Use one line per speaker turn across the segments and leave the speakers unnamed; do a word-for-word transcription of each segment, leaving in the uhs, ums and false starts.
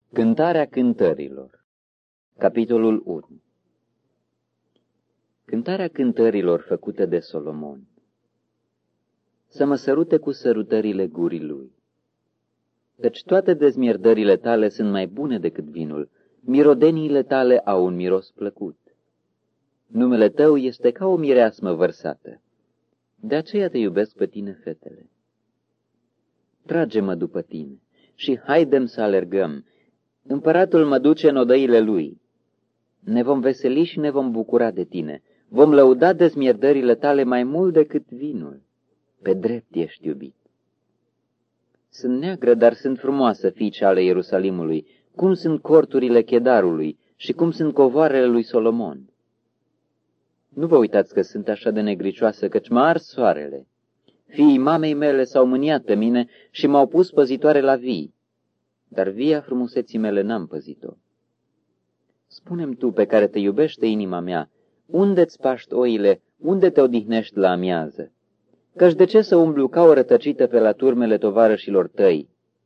Cântarea cântărilor. Capitolul unu. Cântarea cântărilor făcută de Solomon. Să mă sărute cu sărutările gurii lui. Căci toate dezmierdările tale sunt mai bune decât vinul, mirodeniile tale au un miros plăcut. Numele tău este ca o mireasmă vărsată. De aceea te iubesc pe tine, fetele. Trage-mă după tine și haidem să alergăm. Împăratul mă duce în odăile lui. Ne vom veseli și ne vom bucura de tine. Vom lăuda dezmierdările tale mai mult decât vinul. Pe drept ești iubit. Sunt neagră, dar sunt frumoasă, fiice ale Ierusalimului, cum sunt corturile Chedarului și cum sunt covoarele lui Solomon. Nu vă uitați că sunt așa de negricioasă, căci mă ars soarele. Fiii mamei mele s-au mâniat pe mine și m-au pus păzitoare la vii, dar via frumuseții mele n-am păzit-o. Spune-mi tu, pe care te iubește inima mea, unde-ți paști oile, unde te odihnești la amiază? Căci de ce să umblu ca o rătăcită pe la turmele tovarășilor tăi?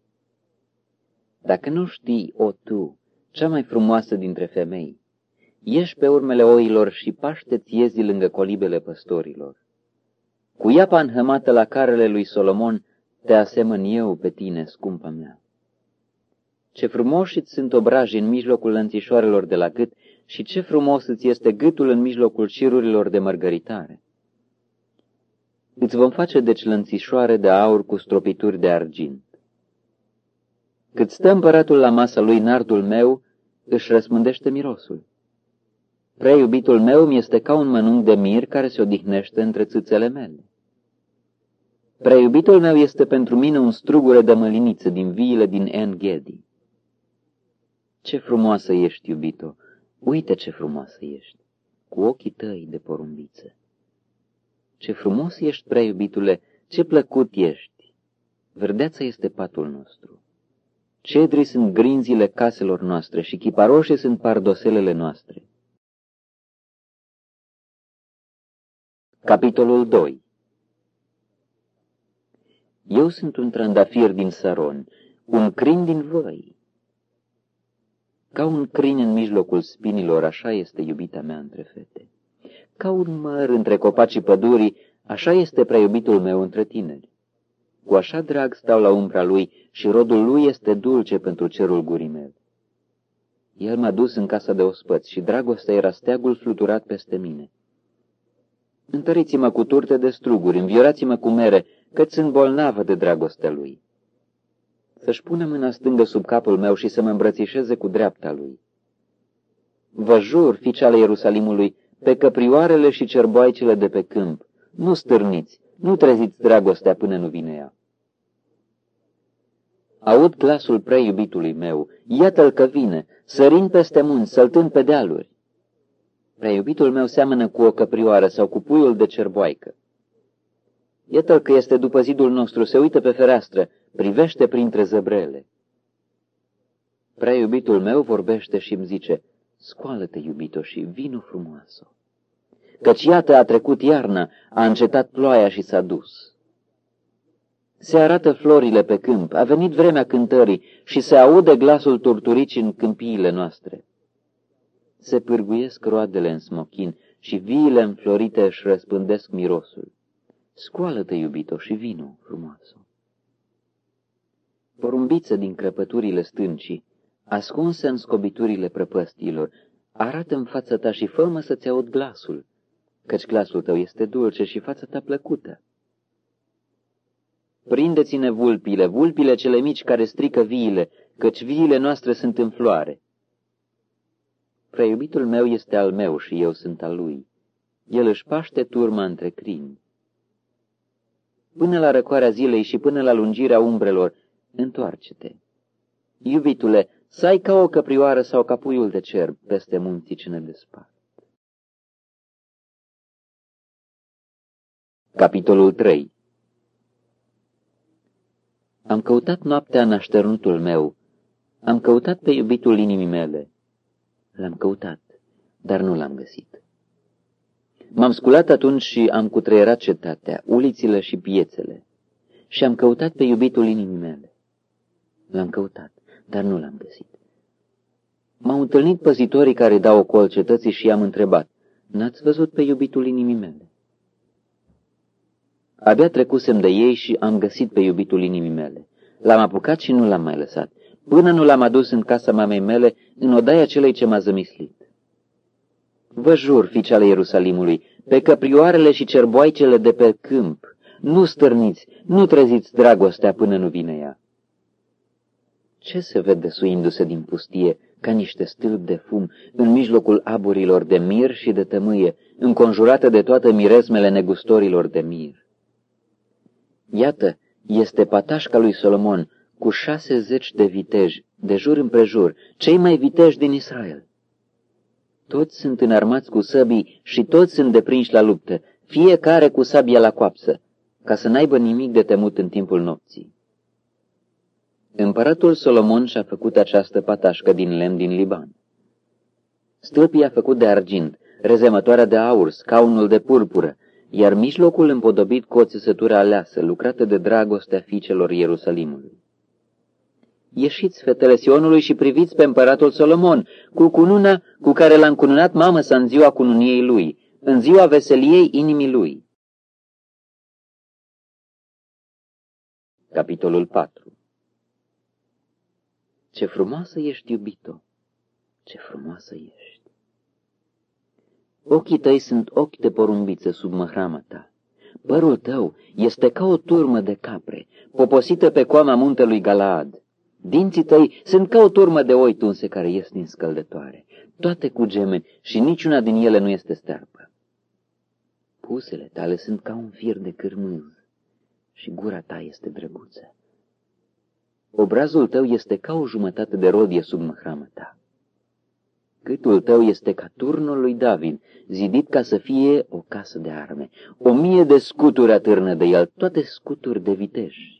Dacă nu știi, o tu, cea mai frumoasă dintre femei, ieși pe urmele oilor și paște-ți iezii lângă colibele păstorilor. Cu iapa înhămată la carele lui Solomon te asemăn eu pe tine, scumpa mea. Ce frumoși îți sunt obrajii în mijlocul lănțișoarelor de la gât și ce frumos îți este gâtul în mijlocul șirurilor de mărgăritare. Îți vom face deci lănțișoare de aur cu stropituri de argint. Cât stă împăratul la masa lui, nardul meu își răspândește mirosul. Prea iubitul meu mi este ca un mănunchi de mir care se odihnește între țâțele mele. Prea iubitul meu este pentru mine un strugure de măliniță din viile din En-Gedi. Ce frumoasă ești, iubito! Uite ce frumoasă ești, cu ochii tăi de porumbiță. Ce frumos ești, prea iubitule, ce plăcut ești! Verdeața este patul nostru. Cedrii sunt grinzile caselor noastre și chiparoșii sunt pardoselele noastre. Capitolul doi. Eu sunt un trandafir din Saron, un crin din văi. Ca un crin în mijlocul spinilor, așa este iubita mea între fete. Ca un măr între copacii pădurii, așa este prea iubitul meu între tineri. Cu așa drag stau la umbra lui și rodul lui este dulce pentru cerul gurii mele. El m-a dus în casa de ospăți și dragostea era steagul fluturat peste mine. Întăriți-mă cu turte de struguri, înviorați-mă cu mere, căci sunt bolnavă de dragostea lui. Să-și pună mâna stângă sub capul meu și să mă îmbrățișeze cu dreapta lui. Vă jur, fiice ale Ierusalimului, pe căprioarele și cerboaicele de pe câmp, nu stârniți, nu treziți dragostea până nu vine ea. Aud glasul prea iubitului meu, iată-l că vine, sărind peste munți, săltând pe dealuri. Prea iubitul meu seamănă cu o căprioară sau cu puiul de cerboaică. Iată-l că este după zidul nostru, se uită pe fereastră, privește printre zăbrele. Prea iubitul meu vorbește și îmi zice, scoală-te, iubito, și vino frumoasă. Căci iată a trecut iarna, a încetat ploaia și s-a dus. Se arată florile pe câmp, a venit vremea cântării și se aude glasul turturicii în câmpiile noastre. Se pârguiesc roadele în smochin și viile înflorite își răspândesc mirosul. Scoală-te, iubito, și vino frumoasă. Porumbiță din crăpăturile stâncii, ascunsă în scobiturile prăpăstiilor, arată în fața ta și fă-mă să-ți aud glasul, căci glasul tău este dulce și fața ta plăcută. Prindeți-ne vulpile, vulpile cele mici care strică viile, căci viile noastre sunt în floare. Prea iubitul meu este al meu și eu sunt al lui. El își paște turma între crini. Până la răcoarea zilei și până la lungirea umbrelor, întoarce-te. Iubitule, să ai ca o căprioară sau ca puiul de cerb peste munții ce ne despart. Capitolul trei. Am căutat noaptea în așternutul meu, am căutat pe iubitul inimii mele. L-am căutat, dar nu l-am găsit. M-am sculat atunci și am cutreierat cetatea, ulițile și piețele, și am căutat pe iubitul inimii mele. L-am căutat, dar nu l-am găsit. M-au întâlnit păzitorii care dau ocol cetății și i-am întrebat, n-ați văzut pe iubitul inimii mele? Abia trecusem de ei și am găsit pe iubitul inimii mele. L-am apucat și nu l-am mai lăsat, până nu l-am adus în casa mamei mele, în odaia celei ce m-a zămislit. Vă jur, fiice ale Ierusalimului, pe căprioarele și cerboaicele de pe câmp, nu stârniți, nu treziți dragostea până nu vine ea. Ce se vede suindu-se din pustie, ca niște stâlpi de fum, în mijlocul aburilor de mir și de tămâie, înconjurată de toate miresmele negustorilor de mir? Iată, este patașca lui Solomon, cu șase zeci de viteji, de jur împrejur, cei mai viteji din Israel. Toți sunt înarmați cu săbii și toți sunt deprinși la luptă, fiecare cu sabia la coapsă, ca să n-aibă nimic de temut în timpul nopții. Împăratul Solomon și-a făcut această patașcă din lemn din Liban. Stâlpii a făcut de argint, rezemătoarea de aur, scaunul de purpură, iar mijlocul împodobit cu o țesătură aleasă, lucrată de dragostea fiicelor Ierusalimului. Ieșiți, fetele Sionului, și priviți pe împăratul Solomon, cu cununa cu care l-a încununat mamă sa în ziua cununiei lui, în ziua veseliei inimii lui. Capitolul patru. Ce frumoasă ești, iubito, ce frumoasă ești! Ochii tăi sunt ochi de porumbiță sub măhrama ta. Părul tău este ca o turmă de capre, poposită pe coama muntelui Galaad. Dinții tăi sunt ca o turmă de oi tunse care ies din scăldătoare, toate cu gemeni și niciuna din ele nu este stearpă. Pusele tale sunt ca un fir de cârmâz și gura ta este drăguță. Obrazul tău este ca o jumătate de rodie sub măhramă ta. Gâtul tău este ca turnul lui David, zidit ca să fie o casă de arme. O mie de scuturi atârnă de el, toate scuturi de viteji.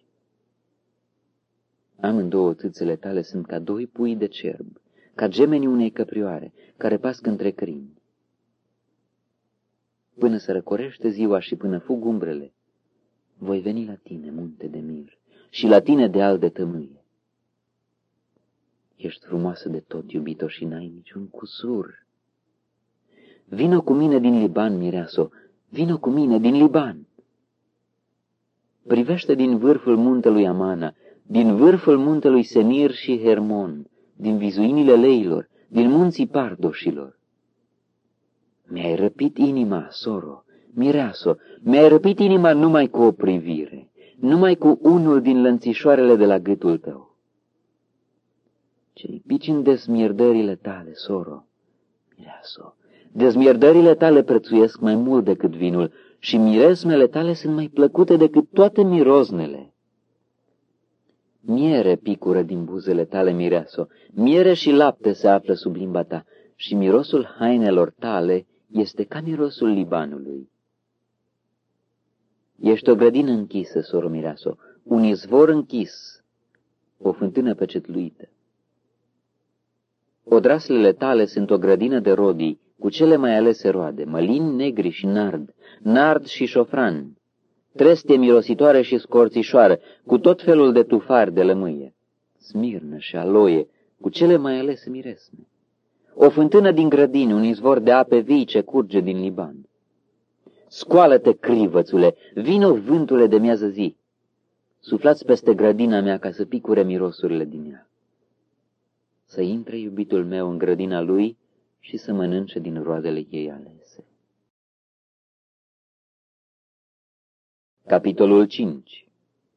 Amândouă țâțele tale sunt ca doi pui de cerb, ca gemenii unei căprioare, care pasc între crini. Până să răcorește ziua și până fug umbrele, voi veni la tine, munte de mir, și la tine de al de tămâie. Ești frumoasă de tot, iubito, și n-ai niciun cusur. Vino cu mine din Liban, mireaso, vino cu mine din Liban. Privește din vârful muntelui Amana, din vârful muntelui Senir și Hermon, din vizuinile leilor, din munții Pardoșilor. Mi-ai răpit inima, soro, mireaso, mi-ai răpit inima numai cu o privire, numai cu unul din lănțișoarele de la gâtul tău. Ce-i pici în dezmierdările tale, soro, mireaso, dezmierdările tale prețuiesc mai mult decât vinul și miresmele tale sunt mai plăcute decât toate miroznele. Miere picură din buzele tale, mireaso, miere și lapte se află sub limba ta și mirosul hainelor tale este ca mirosul Libanului. Ești o grădină închisă, soro mireaso, un izvor închis, o fântână pecetluită. Odraslele tale sunt o grădină de rodii, cu cele mai alese roade, mălini negri și nard, nard și șofran, trestie mirositoare și scorțișoară, cu tot felul de tufari de lămâie, smirnă și aloie, cu cele mai alese miresme. O fântână din grădini, un izvor de ape vii ce curge din Liban. Scoală-te, crivățule, vino vântule de miază zi. Suflați peste grădina mea ca să picure mirosurile din ea. Să intre iubitul meu în grădina lui și să mănânce din roadele ei alese. Capitolul cinci.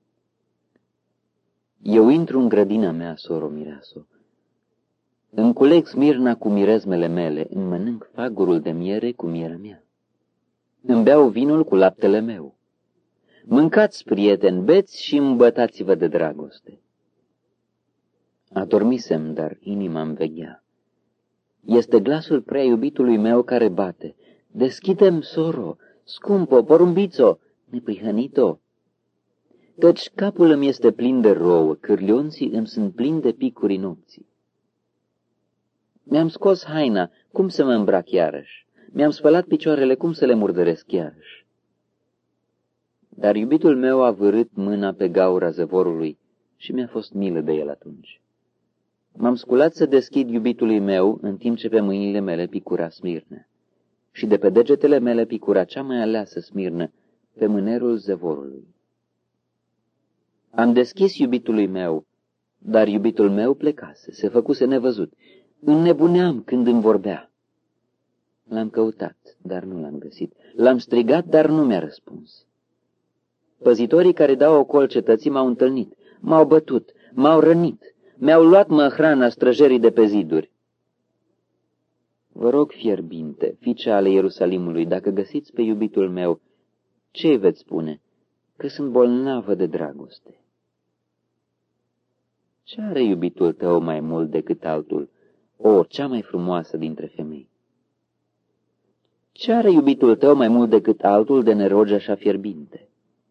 Eu intru în grădina mea, soro mireaso. Îmi culeg smirna cu mirezmele mele, îmi mănânc fagurul de miere cu mierea mea. Îmi beau vinul cu laptele meu. Mâncați, prieteni, beți și îmbătați-vă de dragoste. Adormisem, dar inima-mi veghea. Este glasul prea iubitului meu care bate. Deschide-mi, soro, scumpo, porumbițo, neprihănito. Căci capul îmi este plin de rouă, cârlionții îmi sunt plini de picuri nopții. Mi-am scos haina, cum să mă îmbrac iarăși? Mi-am spălat picioarele, cum să le murdăresc iarăși? Dar iubitul meu a vârât mâna pe gaura zăvorului și mi-a fost milă de el atunci. M-am sculat să deschid iubitului meu, în timp ce pe mâinile mele picura smirnă, și de pe degetele mele picura cea mai aleasă smirnă, pe mânerul zevorului. Am deschis iubitului meu, dar iubitul meu plecase, se făcuse nevăzut. Înnebuneam când îmi vorbea. L-am căutat, dar nu l-am găsit. L-am strigat, dar nu mi-a răspuns. Păzitorii care dau ocol cetății m-au întâlnit, m-au bătut, m-au rănit, mi-au luat mă hrana străjerii de pe ziduri. Vă rog, fierbinte, fiice ale Ierusalimului, dacă găsiți pe iubitul meu, ce-i veți spune? Că sunt bolnavă de dragoste. Ce are iubitul tău mai mult decât altul, o, cea mai frumoasă dintre femei? Ce are iubitul tău mai mult decât altul de nerogi așa fierbinte?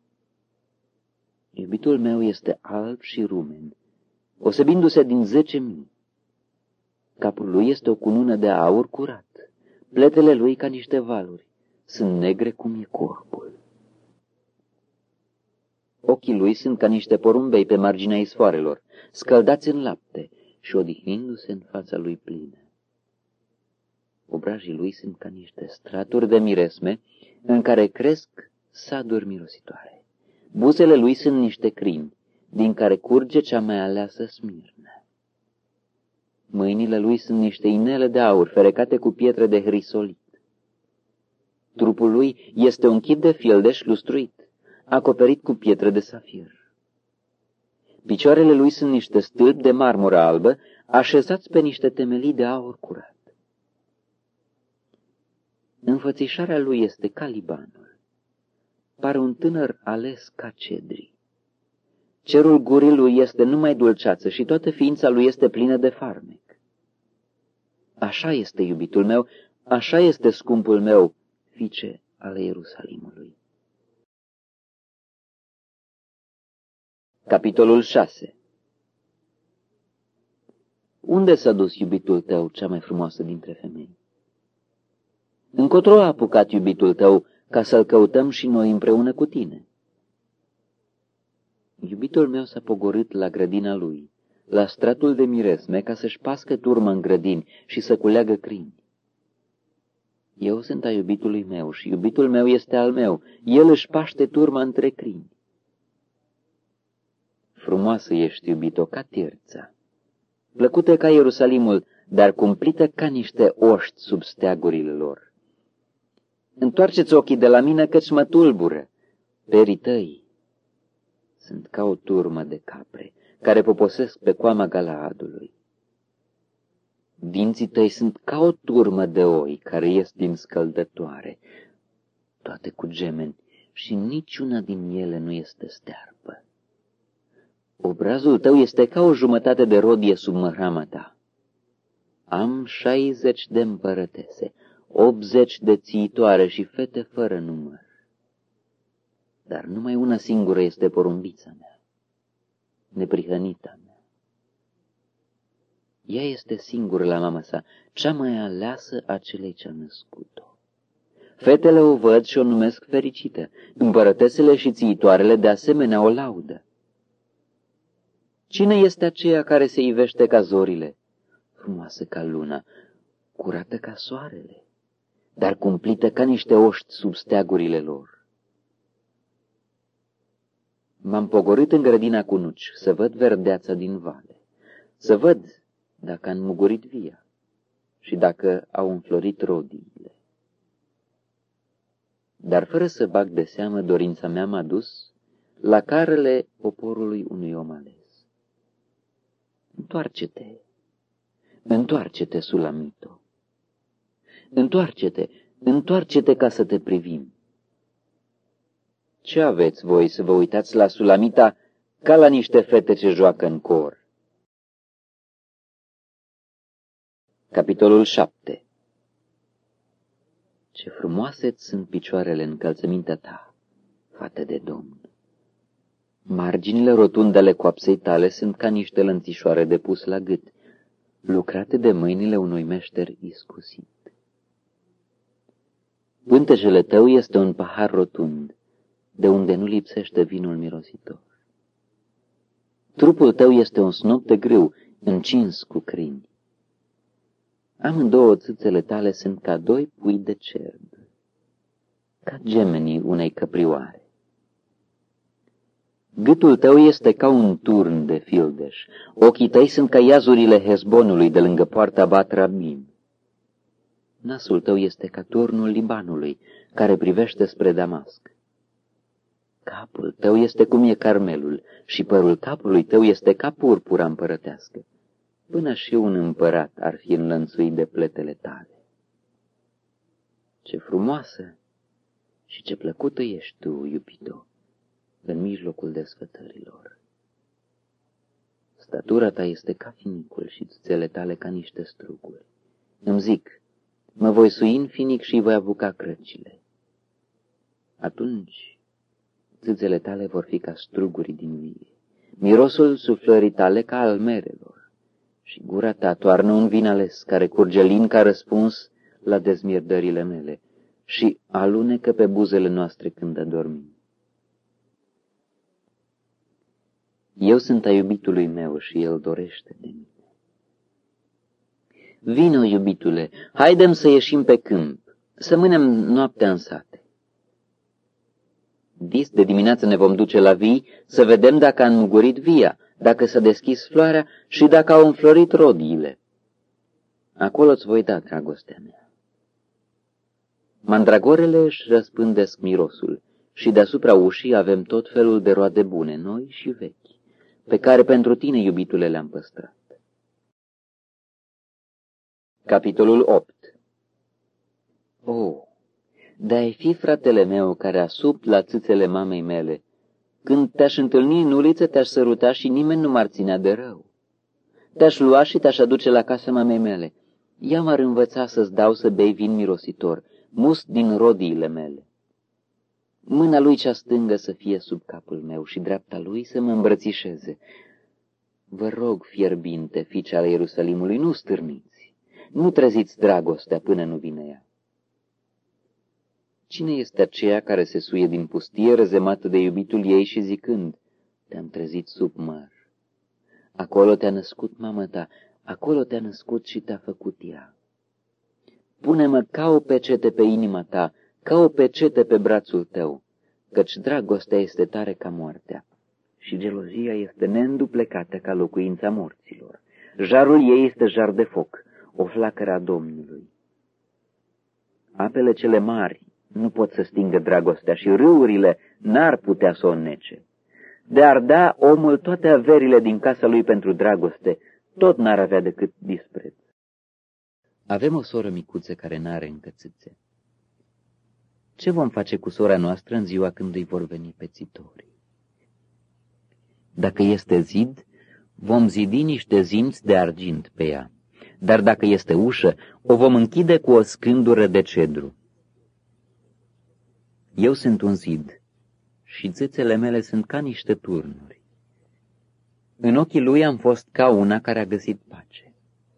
Iubitul meu este alb și rumen, osebindu-se din zece mii. Capul lui este o cunună de aur curat, pletele lui ca niște valuri, sunt negre cum e corpul. Ochii lui sunt ca niște porumbei pe marginea isfoarelor, scăldați în lapte și odihnindu-se în fața lui plină. Obrajii lui sunt ca niște straturi de miresme în care cresc saduri mirositoare. Buzele lui sunt niște crini, din care curge cea mai aleasă smirnă. Mâinile lui sunt niște inele de aur ferecate cu pietre de hrisolit. Trupul lui este un chip de fildeș lustruit, acoperit cu pietre de safir. Picioarele lui sunt niște stâlpi de marmură albă, așezați pe niște temelii de aur curat. Înfățișarea lui este ca Libanul, pare un tânăr ales ca cedri. Cerul gurii lui este numai dulceață și toată ființa lui este plină de farmec. Așa este iubitul meu, așa este scumpul meu, fiice ale Ierusalimului. Capitolul șase. Unde s-a dus iubitul tău, cea mai frumoasă dintre femei? Încotro a apucat iubitul tău, ca să-l căutăm și noi împreună cu tine? Iubitul meu s-a pogorât la grădina lui, la stratul de miresme, ca să-și pască turmă în grădini și să culeagă crini. Eu sunt a iubitului meu și iubitul meu este al meu, el își paște turma între crini. Frumoasă ești, iubito, ca Tirța, plăcută ca Ierusalimul, dar cumplită ca niște oști sub steagurile lor. Întoarceți ochii de la mine, căci mă tulbură. Perii tăi sunt ca o turmă de capre, care poposesc pe coama Galaadului. Dinții tăi sunt ca o turmă de oi, care ies din scăldătoare, toate cu gemeni, și niciuna din ele nu este stearpă. Obrazul tău este ca o jumătate de rodie sub măhrama ta. Am șaizeci de împărătese, optzeci de țiitoare și fete fără număr. Dar numai una singură este porumbița mea, neprihănita mea. Ea este singură la mama sa, cea mai aleasă a celei ce-a născut-o. Fetele o văd și o numesc fericită, împărătesele și țiitoarele de asemenea o laudă. Cine este aceea care se ivește ca zorile, frumoasă ca luna, curată ca soarele, dar cumplită ca niște oști sub steagurile lor? M-am pogorât în grădina cu nuci, să văd verdeața din vale, să văd dacă a înmugurit via și dacă au înflorit rodiile. Dar fără să bag de seamă, dorința mea m-a dus la carele poporului unui om ales. Întoarce-te, întoarce-te, Sulamito, întoarce-te, întoarce-te ca să te privim. Ce aveți voi să vă uitați la Sulamita ca la niște fete ce joacă în cor? Capitolul șapte. Ce frumoase sunt picioarele în încălțămintea ta, fată de Domn! Marginile rotunde ale coapsei tale sunt ca niște lănțișoare de pus la gât, lucrate de mâinile unui meșter iscusit. Pântejele tău este un pahar rotund, de unde nu lipsește vinul mirositor. Trupul tău este un snop de grâu, încins cu crini. Amândouă țâțele tale sunt ca doi pui de cerb, ca gemenii unei căprioare. Gâtul tău este ca un turn de fildeș, ochii tăi sunt ca iazurile Hezbonului de lângă poarta Bat Rabim. Nasul tău este ca turnul Libanului, care privește spre Damasc. Capul tău este cum e Carmelul și părul capului tău este ca purpura împărătească. Până și un împărat ar fi înlănțuit de pletele tale. Ce frumoasă și ce plăcută ești tu, iubito, în mijlocul desfătărilor. Statura ta este ca finicul și țâțele tale ca niște struguri. Îmi zic, mă voi sui în finic și voi apuca crăcile. Atunci țâțele tale vor fi ca struguri din vie, mirosul suflării tale ca al merelor, și gura ta toarnă un vin ales care curge lin ca răspuns la dezmierdările mele și alunecă pe buzele noastre când adormim. Eu sunt a iubitului meu și el dorește de mine. Vino, iubitule, haidem să ieșim pe câmp, să mânem noaptea în sate. Dis de dimineață ne vom duce la vii să vedem dacă a înmugurit via, dacă s-a deschis floarea și dacă au înflorit rodiile. Acolo îți voi da dragostea mea. Mandragorele își răspândesc mirosul și deasupra ușii avem tot felul de roade bune, noi și vechi, pe care pentru tine, iubitule, le-am păstrat. Capitolul opt. O, de-ai fi fratele meu care a subt la țâțele mamei mele, când te-aș întâlni în uliță, te-aș săruta și nimeni nu m-ar ținea de rău. Te-aș lua și te-aș aduce la casa mamei mele. Ea m-ar învăța să-ți dau să bei vin mirositor, must din rodiile mele. Mâna lui cea stângă să fie sub capul meu și dreapta lui să mă îmbrățișeze. Vă rog, fierbinte, fiice ale Ierusalimului, nu stârniți, nu treziți dragostea până nu vine ea. Cine este aceea care se suie din pustie, răzemată de iubitul ei și zicând, te-am trezit sub măr. Acolo te-a născut mama ta, acolo te-a născut și te-a făcut ea. Pune-mă ca o pecete pe inima ta, ca o pecete pe brațul tău, căci dragostea este tare ca moartea și gelozia este neînduplecată ca locuința morților. Jarul ei este jar de foc, o flacără a Domnului. Apele cele mari nu pot să stingă dragostea și râurile n-ar putea să o înnece. De ar da omul toate averile din casa lui pentru dragoste, tot n-ar avea decât dispreț. Avem o soră micuță care n-are încă țâțe. Ce vom face cu sora noastră în ziua când îi vor veni pețitorii? Dacă este zid, vom zidi niște zimți de argint pe ea, dar dacă este ușă, o vom închide cu o scândură de cedru. Eu sunt un zid și țâțele mele sunt ca niște turnuri. În ochii lui am fost ca una care a găsit pace.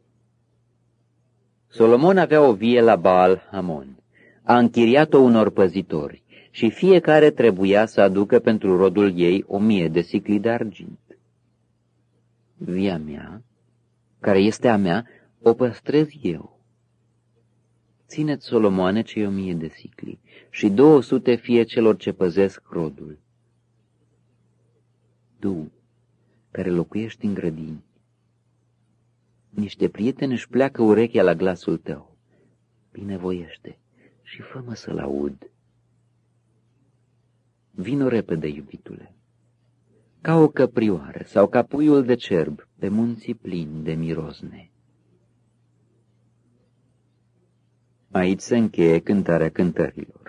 Solomon avea o vie la Baal Hamon. A închiriat-o unor păzitori și fiecare trebuia să aducă pentru rodul ei o mie de sicli de argint. Via mea, care este a mea, o păstrez eu. Țineți, Solomoane, cei o mie de sicli și două sute fie celor ce păzesc rodul. Tu, care locuiești în grădini, niște prieteni își pleacă urechea la glasul tău. Binevoiește și fă-mă să-l aud. Vino repede, iubitule, ca o căprioară sau ca puiul de cerb pe munții plini de mirosne. Aici se încheie cântarea cântărilor.